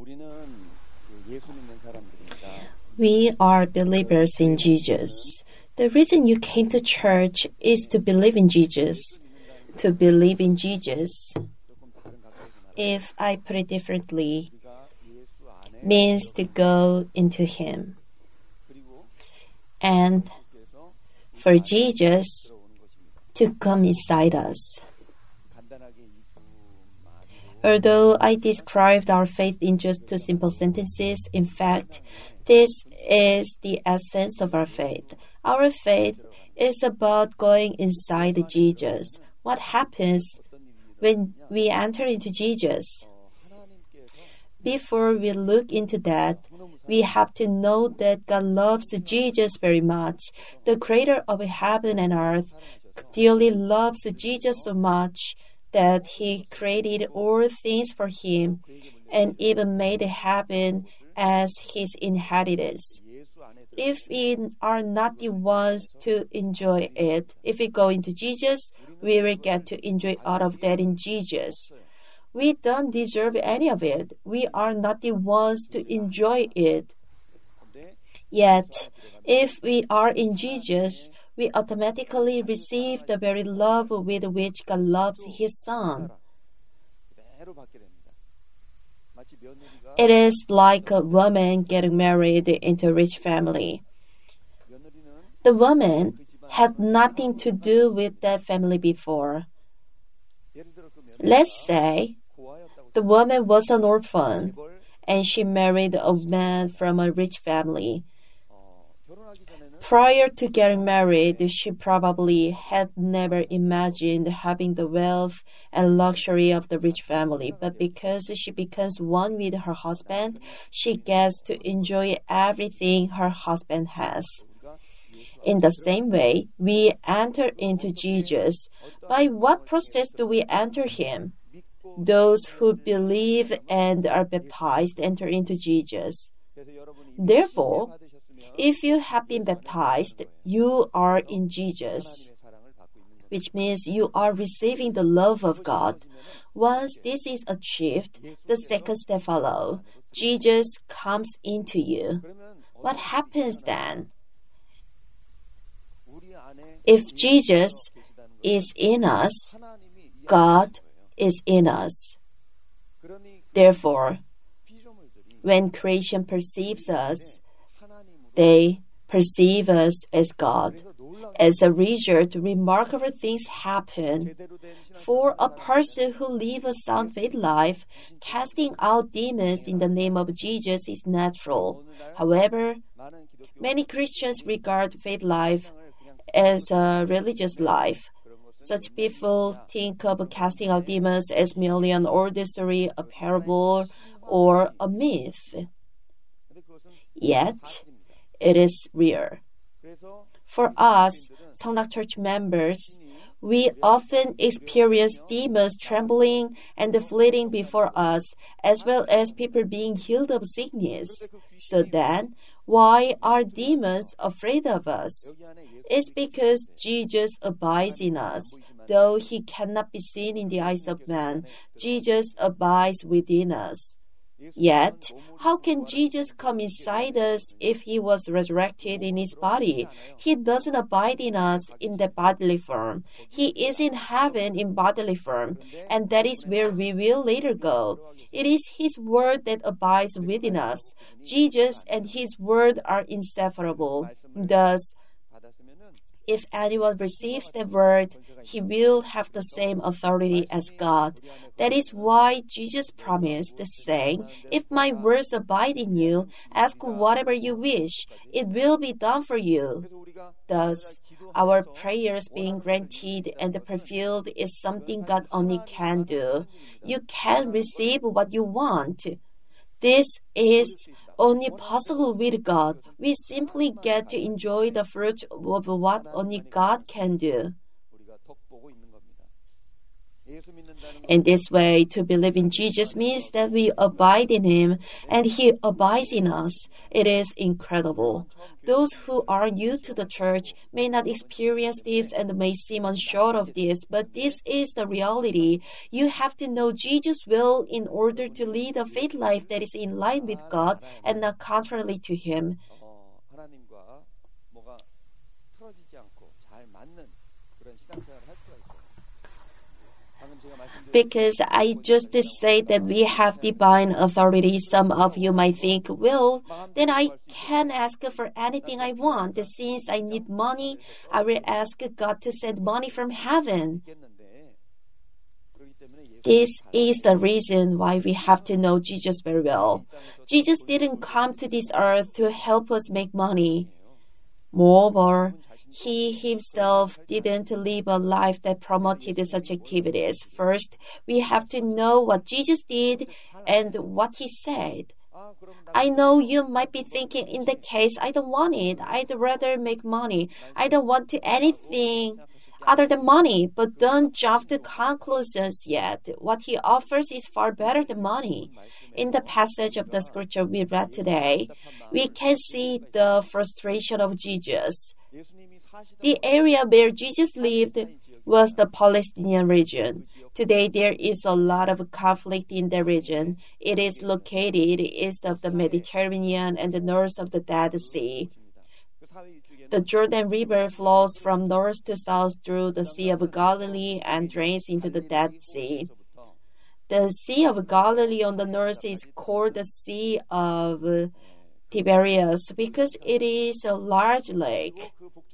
We are believers in Jesus. The reason you came to church is to believe in Jesus. To believe in Jesus, if I put it differently, means to go into Him. And for Jesus to come inside us. Although I described our faith in just two simple sentences, in fact, this is the essence of our faith. Our faith is about going inside Jesus. What happens when we enter into Jesus? Before we look into that, we have to know that God loves Jesus very much. The Creator of heaven and earth dearly loves Jesus so much that He created all things for Him and even made heaven as His inheritance. If we are not the ones to enjoy it, if we go into Jesus, we will get to enjoy all of that in Jesus. We don't deserve any of it. We are not the ones to enjoy it. Yet, if we are in Jesus, we automatically receive the very love with which God loves His Son. It is like a woman getting married into a rich family. The woman had nothing to do with that family before. Let's say the woman was an orphan and she married a man from a rich family. Prior to getting married, she probably had never imagined having the wealth and luxury of the rich family, but because she becomes one with her husband, she gets to enjoy everything her husband has. In the same way, we enter into Jesus. By what process do we enter Him? Those who believe and are baptized enter into Jesus. Therefore, if you have been baptized, you are in Jesus, which means you are receiving the love of God. Once this is achieved, the second step follows. Jesus comes into you. What happens then? If Jesus is in us, God is in us. Therefore, when creation perceives us, they perceive us as God. As a result, remarkable things happen. For a person who lives a sound faith life, casting out demons in the name of Jesus is natural. However, many Christians regard faith life as a religious life. Such people think of casting out demons as merely an old story, a parable, or a myth. Yet, it is real. For us, Seongnak Church members, we often experience demons trembling and fleeing before us, as well as people being healed of sickness. So then, why are demons afraid of us? It's because Jesus abides in us. Though He cannot be seen in the eyes of man, Jesus abides within us. Yet, how can Jesus come inside us if He was resurrected in His body? He doesn't abide in us in the bodily form. He is in heaven in bodily form, and that is where we will later go. It is His word that abides within us. Jesus and His word are inseparable. Thus, if anyone receives the word, he will have the same authority as God. That is why Jesus promised, saying, "If my words abide in you, ask whatever you wish, it will be done for you." Thus, our prayers being granted and fulfilled is something God only can do. You can receive what you want. This is only possible with God. We simply get to enjoy the fruit of what only God can do. In this way, to believe in Jesus means that we abide in Him and He abides in us. It is incredible. Those who are new to the church may not experience this and may seem unsure of this, but this is the reality. You have to know Jesus' will in order to lead a faith life that is in line with God and not contrary to Him. 하나님과 뭐가 틀어지지 않고 잘 맞는 그런 신앙생활을 할 수가 있어요. Because I just say that we have divine authority, some of you might think, well, then I can ask for anything I want. Since I need money, I will ask God to send money from heaven. This is the reason why we have to know Jesus very well. Jesus didn't come to this earth to help us make money. Moreover, He Himself didn't live a life that promoted such activities. First, we have to know what Jesus did and what He said. I know you might be thinking, in that case, I don't want it. I'd rather make money. I don't want anything other than money. But don't jump to conclusions yet. What He offers is far better than money. In the passage of the scripture we read today, we can see the frustration of Jesus. The area where Jesus lived was the Palestinian region. Today, there is a lot of conflict in the region. It is located east of the Mediterranean and north of the Dead Sea. The Jordan River flows from north to south through the Sea of Galilee and drains into the Dead Sea. The Sea of Galilee on the north is called the Sea of Tiberias because it is a large lake.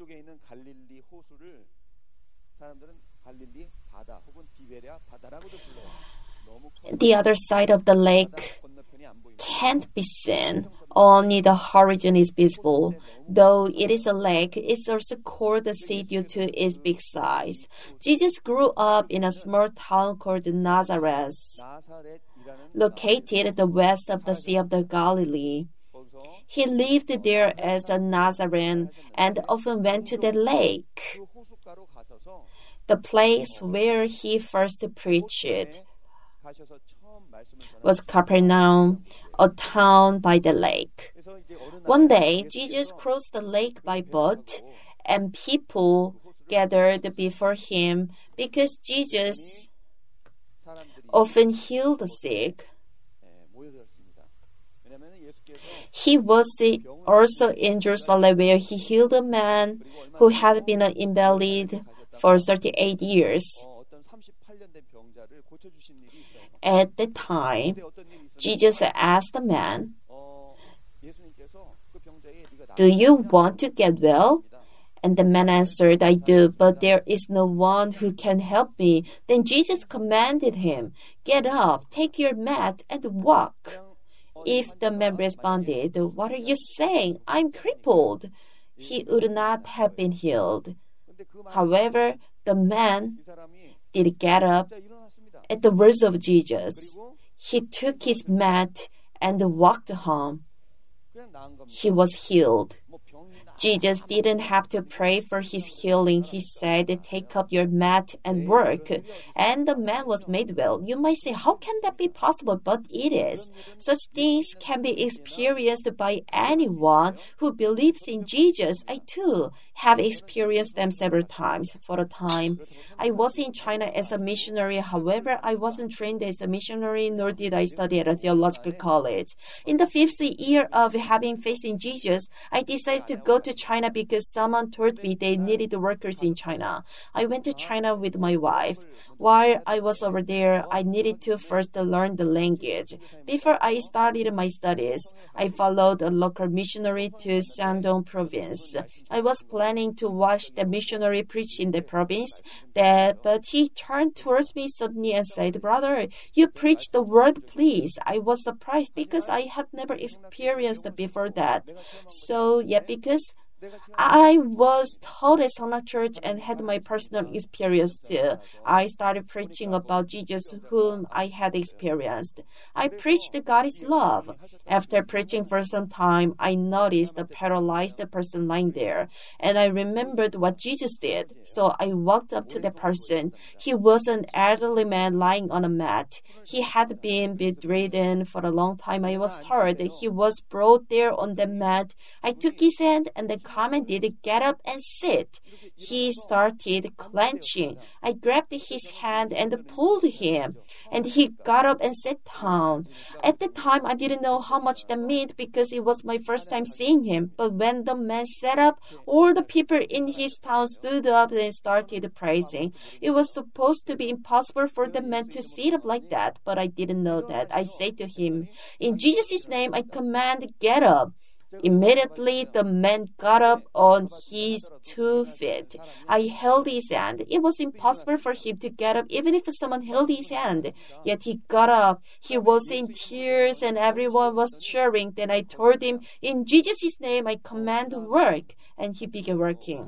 The other side of the lake can't be seen. Only the horizon is visible. Though it is a lake, it's also called the sea due to its big size. Jesus grew up in a small town called Nazareth, located at the west of the Sea of the Galilee. He lived there as a Nazarene and often went to the lake, the place where he first preached was Capernaum, a town by the lake. One day, Jesus crossed the lake by boat, and people gathered before him because Jesus often healed the sick. He was also in Jerusalem where he healed a man who had been an invalid for 38 years. At the time, Jesus asked the man, "Do you want to get well?" And the man answered, "I do, but there is no one who can help me." Then Jesus commanded him, "Get up, take your mat, and walk." If the man responded, "What are you saying? I'm crippled," he would not have been healed. However, the man did get up at the words of Jesus. He took his mat and walked home. He was healed. Jesus didn't have to pray for his healing. He said, "Take up your mat and work." And the man was made well. You might say, how can that be possible? But it is. Such things can be experienced by anyone who believes in Jesus. I too have experienced them several times. For a time, I was in China as a missionary. However, I wasn't trained as a missionary, nor did I study at a theological college. In the 5th year of having faith in Jesus, I decided to go to China because someone told me they needed workers in China. I went to China with my wife. While I was over there, I needed to first learn the language. Before I started my studies, I followed a local missionary to Shandong province. I was planning to watch the missionary preach in the province, but he turned towards me suddenly and said, "Brother, you preach the word, please." I was surprised because I had never experienced it before that. Because I was taught at Songnam Church and had my personal experience too. I started preaching about Jesus whom I had experienced. I preached God is love. After preaching for some time, I noticed a paralyzed person lying there, and I remembered what Jesus did. So I walked up to the person. He was an elderly man lying on a mat. He had been bedridden for a long time. I was told he was brought there on the mat. I took his hand and then commanded, "Get up and sit." He started clenching. I grabbed his hand and pulled him, and he got up and sat down. At the time, I didn't know how much that meant because it was my first time seeing him. But when the man sat up, all the people in his town stood up and started praising. It was supposed to be impossible for the man to sit up like that, but I didn't know that. I said to him, "In Jesus' name, I command, get up." Immediately, the man got up on his 2 feet. I held his hand. It was impossible for him to get up even if someone held his hand. Yet he got up. He was in tears and everyone was cheering. Then I told him, "In Jesus' name, I command work." And he began working.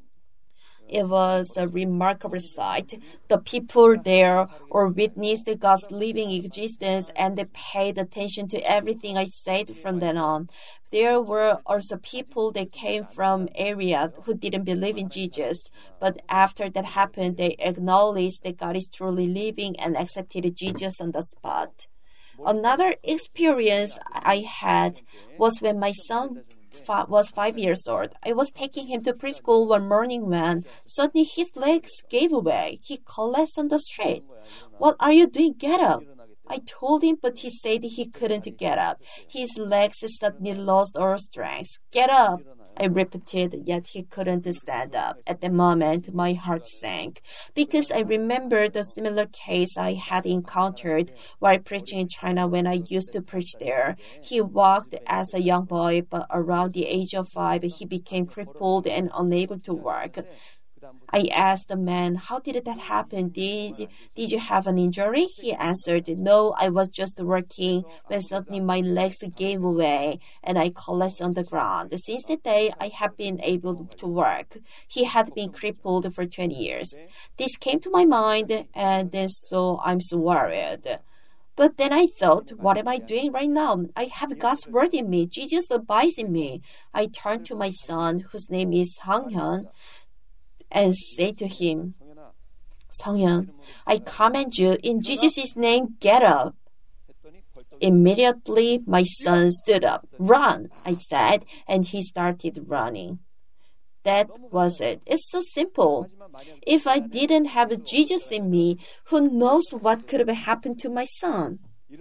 It was a remarkable sight. The people there all witnessed God's living existence and they paid attention to everything I said from then on. There were also people that came from areas who didn't believe in Jesus. But after that happened, they acknowledged that God is truly living and accepted Jesus on the spot. Another experience I had was when my son was 5 years old. I was taking him to preschool one morning when suddenly his legs gave away. He collapsed on the street. "What are you doing? Get up." I told him, but he said he couldn't get up. His legs suddenly lost all strength. "Get up," I repeated, yet he couldn't stand up. At the moment, my heart sank because I remembered the similar case I had encountered while preaching in China when I used to preach there. He walked as a young boy, but around the age of 5, he became crippled and unable to work. I asked the man, "How did that happen? Did you have an injury?" He answered, "No, I was just working when suddenly my legs gave away and I collapsed on the ground. Since that day, I have been able to work." He had been crippled for 20 years. This came to my mind, and then so I'm so worried. But then I thought, what am I doing right now? I have God's word in me. Jesus abides in me. I turned to my son, whose name is Hyun, and say to him, "Sunghyun, I command you in Jesus' name, get up." Immediately, my son stood up. "Run," I said, and he started running. That was it. It's so simple. If I didn't have Jesus in me, who knows what could have happened to my son?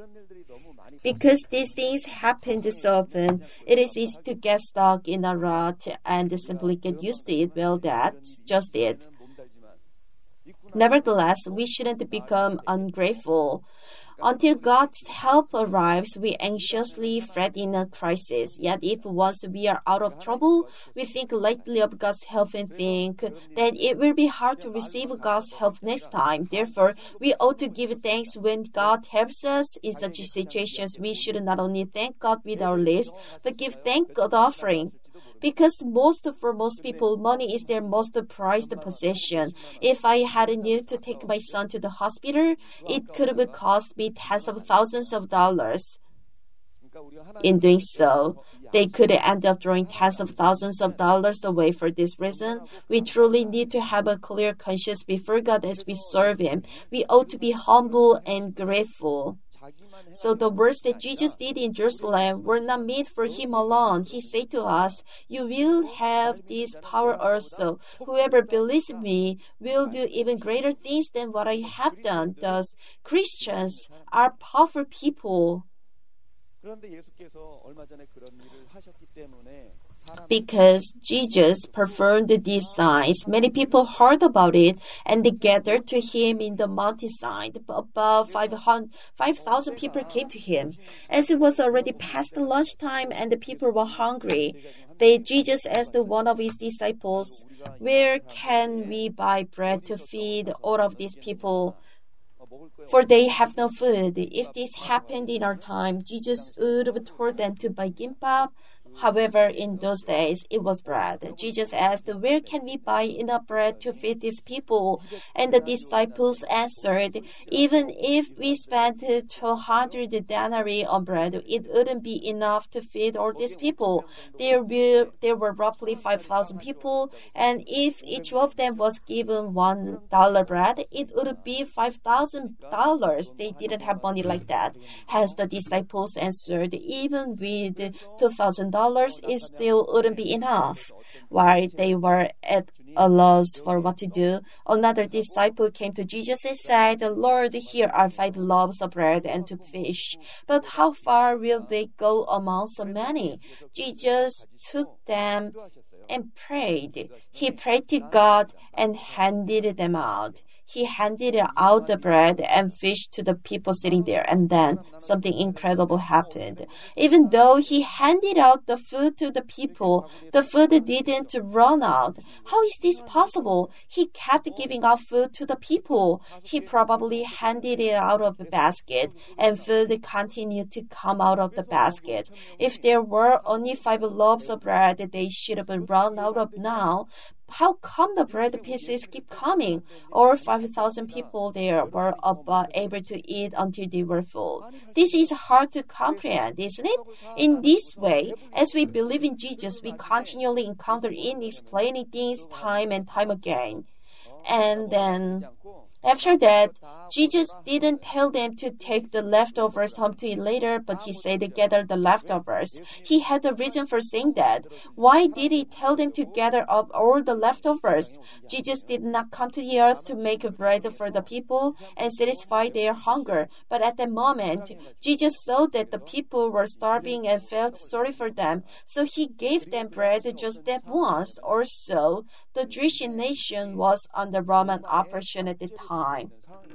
Because these things happen so often, it is easy to get stuck in a rut and simply get used to it. Well, that's just it. Nevertheless, we shouldn't become ungrateful. Until God's help arrives, we anxiously fret in a crisis. Yet if once we are out of trouble, we think lightly of God's help and think that it will be hard to receive God's help next time. Therefore, we ought to give thanks when God helps us. In such situations, we should not only thank God with our lips, but give thank God offering. Because for most people, money is their most prized possession. If I had needed to take my son to the hospital, it could have cost me tens of thousands of dollars. In doing so, they could end up throwing tens of thousands of dollars away. For this reason, we truly need to have a clear conscience before God as we serve Him. We ought to be humble and grateful. So the works that Jesus did in Jerusalem were not made for Him alone. He said to us, "You will have this power also. Whoever believes in me will do even greater things than what I have done." Thus, Christians are powerful people. Because Jesus performed these signs, many people heard about it and they gathered to Him in the mountainside. About 5,000 people came to Him. As it was already past lunchtime and the people were hungry, Jesus asked one of His disciples, "Where can we buy bread to feed all of these people? For they have no food." If this happened in our time, Jesus would have told them to buy gimbap, However, in those days, it was bread. Jesus asked, "Where can we buy enough bread to feed these people?" And the disciples answered, "Even if we spent 200 denarii on bread, it wouldn't be enough to feed all these people. There were roughly 5,000 people, and if each of them was given $1 bread, it would be $5,000. They didn't have money like that. As the disciples answered, "Even with $2,000, it still wouldn't be enough." While they were at a loss for what to do, another disciple came to Jesus and said, "Lord, here are 5 loaves of bread and 2 fish. But how far will they go among so many?" Jesus took them and prayed. He prayed to God and handed them out. He handed out the bread and fish to the people sitting there, and then something incredible happened. Even though he handed out the food to the people, the food didn't run out. How is this possible? He kept giving out food to the people. He probably handed it out of the basket, and food continued to come out of the basket. If there were only 5 loaves of bread, they should have been run out of now. How come the bread pieces keep coming? All 5,000 people there were able to eat until they were full. This is hard to comprehend, isn't it? In this way, as we believe in Jesus, we continually encounter unexplaining things time and time again. And then, after that, Jesus didn't tell them to take the leftovers home to eat later, but he said gather the leftovers. He had a reason for saying that. Why did he tell them to gather up all the leftovers? Jesus did not come to the earth to make bread for the people and satisfy their hunger. But at that moment, Jesus saw that the people were starving and felt sorry for them. So he gave them bread just that once. Also, the Jewish nation was under Roman oppression at the time.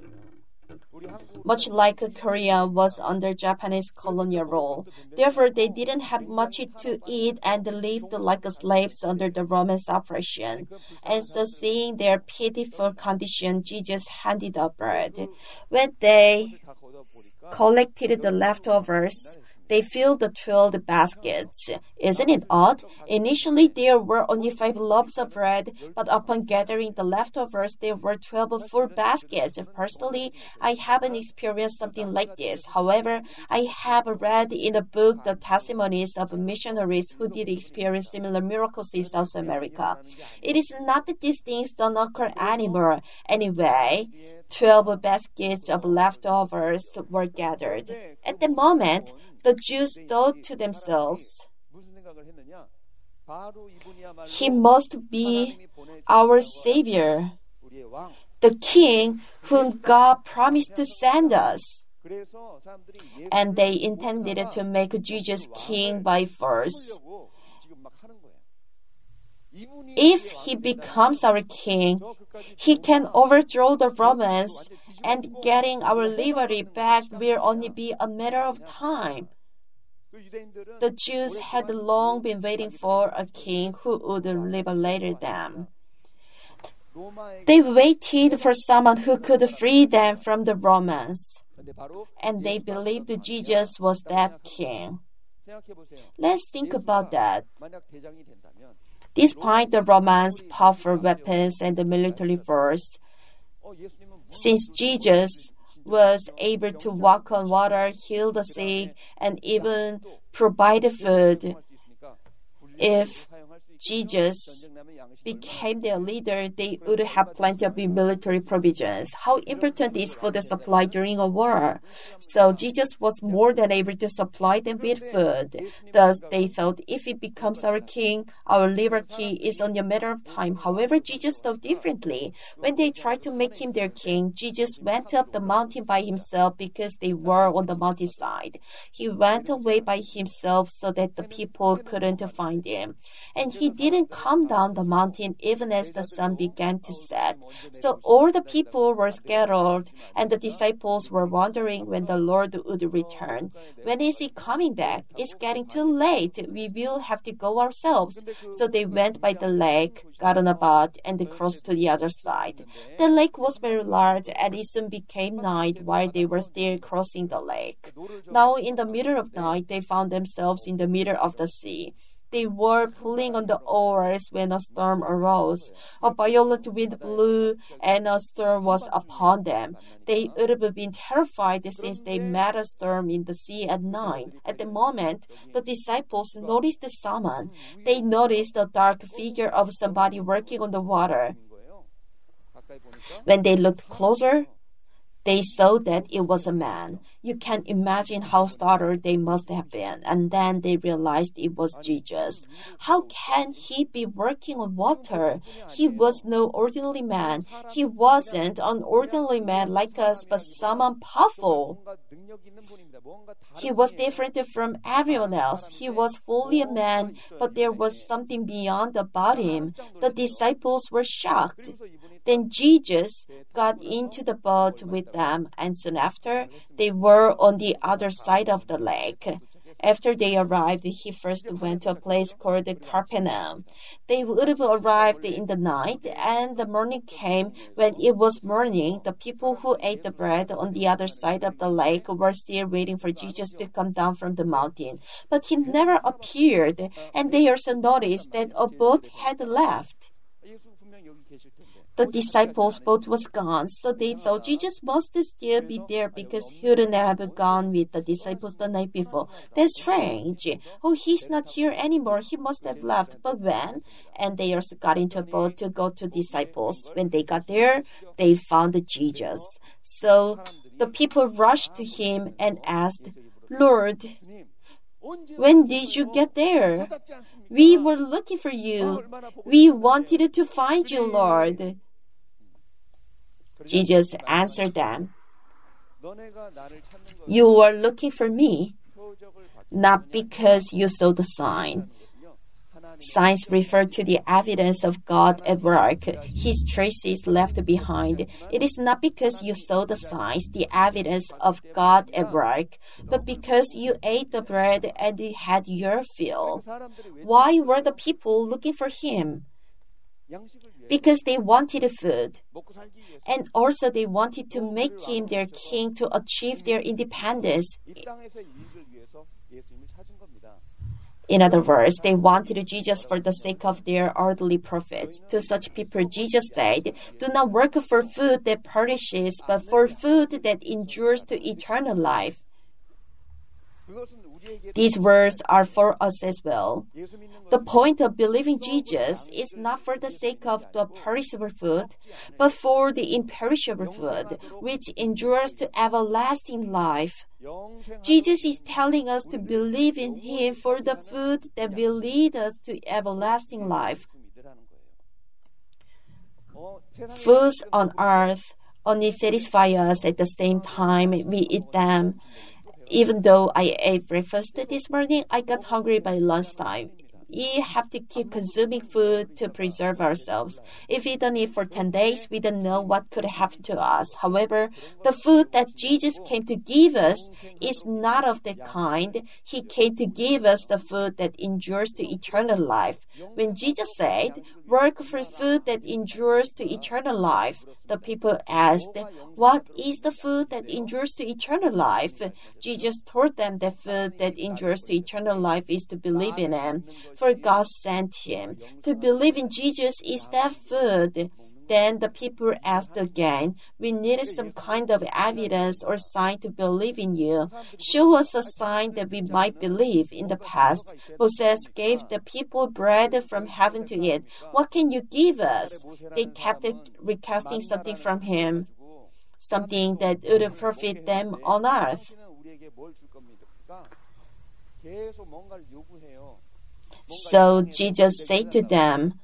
Much like Korea was under Japanese colonial rule. Therefore, they didn't have much to eat and lived like slaves under the Roman oppression. And so, seeing their pitiful condition, Jesus handed out bread. When they collected the leftovers, they filled the 12 baskets. Isn't it odd? Initially, there were only 5 loaves of bread, but upon gathering the leftovers, there were 12 full baskets. Personally, I haven't experienced something like this. However, I have read in a book the testimonies of missionaries who did experience similar miracles in South America. It is not that these things don't occur anymore. Anyway, 12 baskets of leftovers were gathered. At the moment, the Jews thought to themselves, "He must be our Savior, the King whom God promised to send us." And they intended to make Jesus king by force. If he becomes our king, he can overthrow the Romans, and getting our liberty back will only be a matter of time. The Jews had long been waiting for a king who would liberate them. They waited for someone who could free them from the Romans, and they believed Jesus was that king. Let's think about that. Despite the Romans' powerful weapons and the military force, since Jesus was able to walk on water, heal the sick, and even provide food, if Jesus became their leader, they would have plenty of military provisions. How important is food supply during a war? So Jesus was more than able to supply them with food. Thus, they thought, if he becomes our king, our liberty is only a matter of time. However, Jesus thought differently. When they tried to make him their king, Jesus went up the mountain by himself because they were on the mountainside. He went away by himself so that the people couldn't find him. And and he didn't come down the mountain even as the sun began to set. So all the people were scattered, and the disciples were wondering when the Lord would return. When is he coming back? It's getting too late. We will have to go ourselves. So they went by the lake, got on a boat, and crossed to the other side. The lake was very large, and it soon became night while they were still crossing the lake. Now, in the middle of night, they found themselves in the middle of the sea. They were pulling on the oars when a storm arose. A violent wind blew, and a storm was upon them. They would have been terrified since they met a storm in the sea at night. At the moment, the disciples noticed someone. They noticed the dark figure of somebody working on the water. When they looked closer, they saw that it was a man. You can imagine how startled they must have been. And then they realized it was Jesus. How can he be working on water? He was no ordinary man. He wasn't an ordinary man like us, but someone powerful. He was different from everyone else. He was fully a man, but there was something beyond about him. The disciples were shocked. Then Jesus got into the boat with them, and soon after, they were on the other side of the lake. After they arrived, he first went to a place called Capernaum. They would have arrived in the night, and the morning came. When it was morning, the people who ate the bread on the other side of the lake were still waiting for Jesus to come down from the mountain. But he never appeared, and they also noticed that a boat had left. The disciples' boat was gone, so they thought Jesus must still be there because he wouldn't have gone with the disciples the night before. That's strange. Oh, he's not here anymore. He must have left. But when? And they also got into a boat to go to disciples. When they got there, they found Jesus. So the people rushed to him and asked, "Lord, when did you get there? We were looking for you. We wanted to find you, Lord." Jesus answered them, "You were looking for me, not because you saw the sign." Signs refer to the evidence of God at work, His traces left behind. It is not because you saw the signs, the evidence of God at work, but because you ate the bread and had your fill. Why were the people looking for Him? Because they wanted food, and also they wanted to make Him their king to achieve their independence. In other words, they wanted Jesus for the sake of their earthly profits. To such people, Jesus said, "Do not work for food that perishes, but for food that endures to eternal life." These words are for us as well. The point of believing Jesus is not for the sake of the perishable food, but for the imperishable food, which endures to everlasting life. Jesus is telling us to believe in Him for the food that will lead us to everlasting life. Foods on earth only satisfy us at the same time we eat them. Even though I ate breakfast this morning, I got hungry by lunchtime. We have to keep consuming food to preserve ourselves. If we don't eat for 10 days, we don't know what could happen to us. However, the food that Jesus came to give us is not of that kind. He came to give us the food that endures to eternal life. When Jesus said, "Work for food that endures to eternal life," the people asked, "What is the food that endures to eternal life?" Jesus told them that food that endures to eternal life is to believe in Him, for God sent Him. To believe in Jesus is that food. Then the people asked again, "We needed some kind of evidence or sign to believe in you. Show us a sign that we might believe." In the past, Moses gave the people bread from heaven to eat. What can you give us? They kept requesting something from Him, something that would profit them on earth. So Jesus said to them,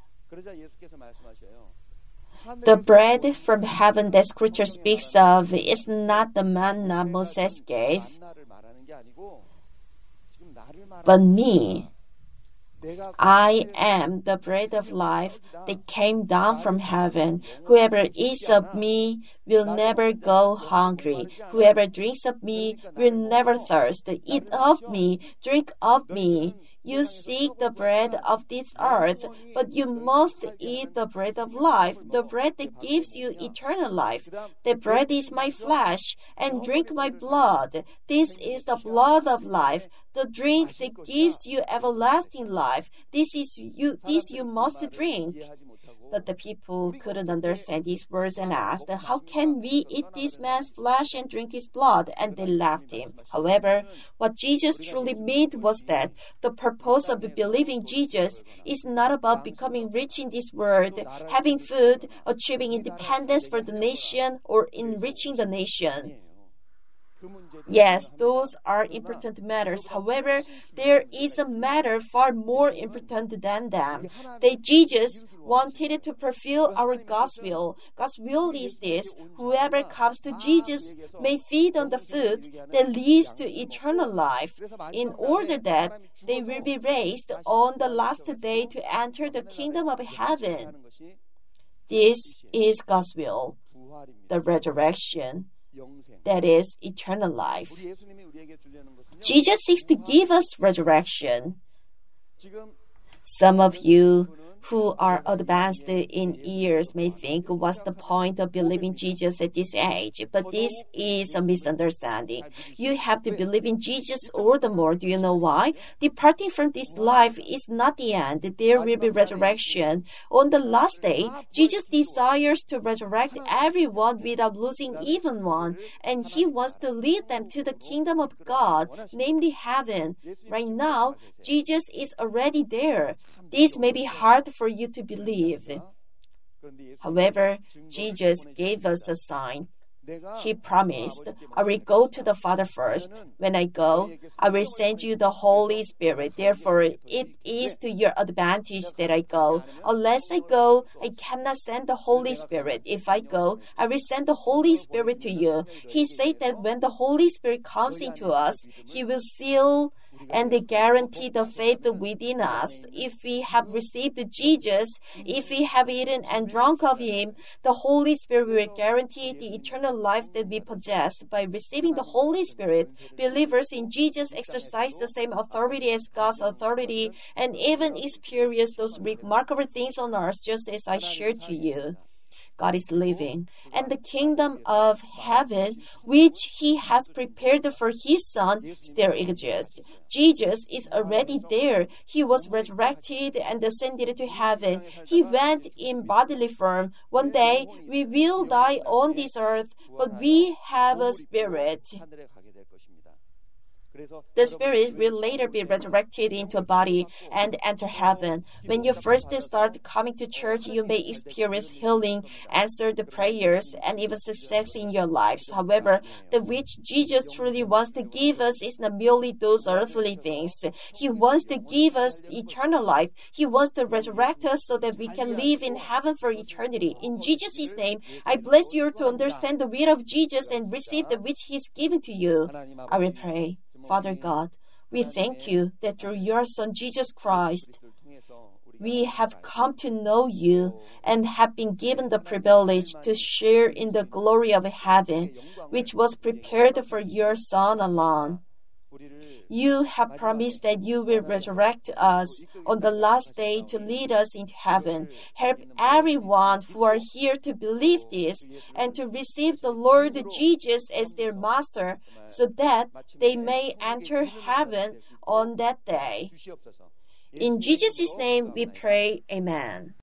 "The bread from heaven that Scripture speaks of is not the manna Moses gave, but me. I am the bread of life that came down from heaven. Whoever eats of me will never go hungry. Whoever drinks of me will never thirst. Eat of me, drink of me. You seek the bread of this earth, but you must eat the bread of life, the bread that gives you eternal life. The bread is my flesh, and drink my blood. This is the blood of life, the drink that gives you everlasting life. This you must drink. But the people couldn't understand these words and asked, "How can we eat this man's flesh and drink his blood?" And they laughed him. However, what Jesus truly meant was that the purpose of believing Jesus is not about becoming rich in this world, having food, achieving independence for the nation, or enriching the nation. Yes, those are important matters. However, there is a matter far more important than them. That Jesus wanted to fulfill our God's will. God's will is this: whoever comes to Jesus may feed on the food that leads to eternal life, in order that they will be raised on the last day to enter the kingdom of heaven. This is God's will, the resurrection. That is eternal life. Jesus seeks to give us resurrection. Some of you who are advanced in years may think, what's the point of believing Jesus at this age? But this is a misunderstanding. You have to believe in Jesus all the more. Do you know why? Departing from this life is not the end. There will be resurrection. On the last day, Jesus desires to resurrect everyone without losing even one, and He wants to lead them to the kingdom of God, namely heaven. Right now, Jesus is already there. This may be hard for you to believe. However, Jesus gave us a sign. He promised, "I will go to the Father first. When I go, I will send you the Holy Spirit. Therefore, it is to your advantage that I go. Unless I go, I cannot send the Holy Spirit. If I go, I will send the Holy Spirit to you." He said that when the Holy Spirit comes into us, He will seal and they guarantee the faith within us. If we have received Jesus, if we have eaten and drunk of Him, the Holy Spirit will guarantee the eternal life that we possess. By receiving the Holy Spirit, believers in Jesus exercise the same authority as God's authority and even experience those remarkable things on earth, just as I shared to you. God is living, and the kingdom of heaven, which He has prepared for His Son, still exists. Jesus is already there. He was resurrected and ascended to heaven. He went in bodily form. One day, we will die on this earth, but we have a spirit. The spirit will later be resurrected into a body and enter heaven. When you first start coming to church, you may experience healing, answered prayers, and even success in your lives. However, that which Jesus truly wants to give us is not merely those earthly things. He wants to give us eternal life. He wants to resurrect us so that we can live in heaven for eternity. In Jesus' name, I bless you to understand the will of Jesus and receive that which He's given to you. I will pray. Father God, we thank You that through Your Son Jesus Christ, we have come to know You and have been given the privilege to share in the glory of heaven, which was prepared for Your Son alone. You have promised that You will resurrect us on the last day to lead us into heaven. Help everyone who are here to believe this and to receive the Lord Jesus as their Master, so that they may enter heaven on that day. In Jesus' name we pray, Amen.